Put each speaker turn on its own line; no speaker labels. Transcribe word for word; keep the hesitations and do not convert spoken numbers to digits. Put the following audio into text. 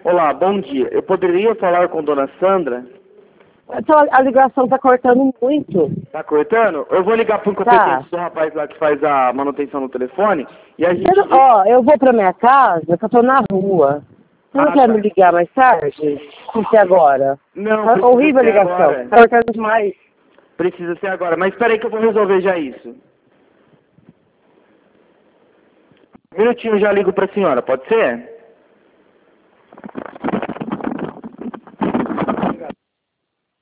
Olá, bom dia. Eu poderia falar com Dona Sandra?
Então a, a ligação tá cortando muito.
Tá cortando? Eu vou ligar para o competente do rapaz lá que faz a manutenção no telefone e a gente...
Eu, não- ó, eu vou pra minha casa, que eu tô na rua. Você não
Ah,
quer
tá.
me ligar mais tarde? Sem ser agora.
Não,
Tá
precisa
horrível a
ser
ligação.
agora.
Tá cortando demais.
Precisa ser agora. Mas espera aí que eu vou resolver já isso. Um minutinho, eu já ligo para a senhora, pode ser?